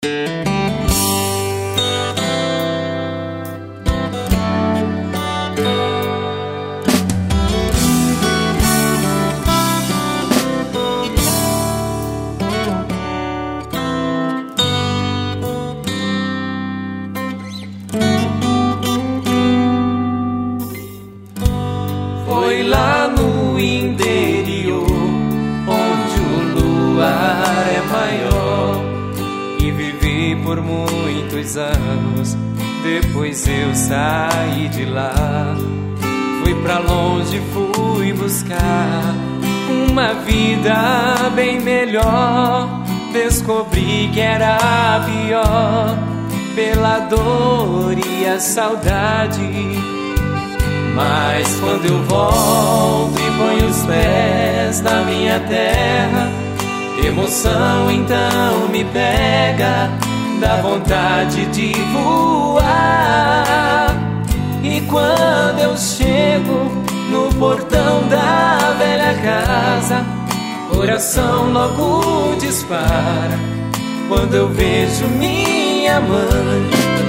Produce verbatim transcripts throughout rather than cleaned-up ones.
Foi lá no interior, onde o luar é maior, e vivi por muitos anos. Depois eu saí de lá, fui pra longe, fui buscar uma vida bem melhor. Descobri que era pior, pela dor e a saudade. Mas quando eu volto e ponho os pés na minha terra, emoção então me pega, dá vontade de voar. E quando eu chego no portão da velha casa, coração logo dispara quando eu vejo minha mãe.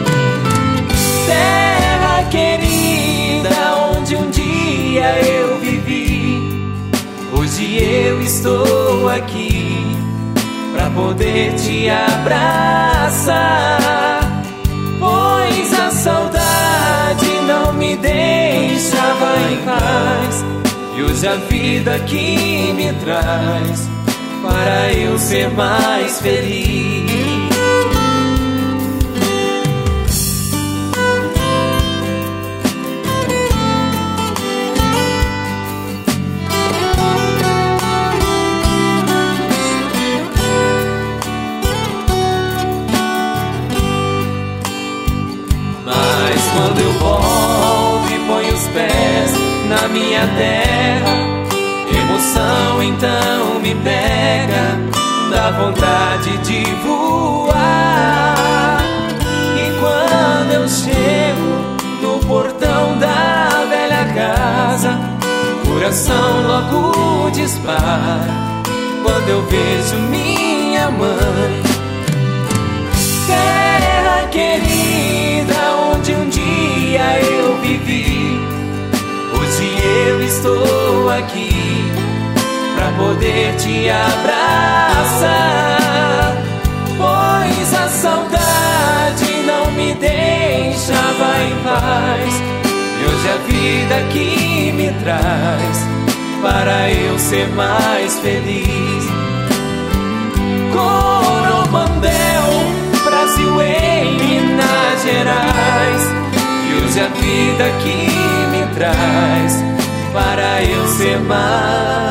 Terra querida, onde um dia eu vivi, hoje eu estou aqui pra poder te abraçar. Pois a saudade não me deixava em paz, e hoje a vida que me traz para eu ser mais feliz. Quando eu volto e ponho os pés na minha terra, emoção então me pega, dá vontade de voar. E quando eu chego no portão da velha casa, coração logo dispara quando eu vejo minha mãe. Terra querida, onde um dia eu vivi, hoje eu estou aqui pra poder te abraçar. Pois a saudade não me deixava em paz, e hoje a vida que me traz para eu ser mais feliz. Coromandel, Brasil em Minas Gerais, e hoje a vida que me traz para eu ser mais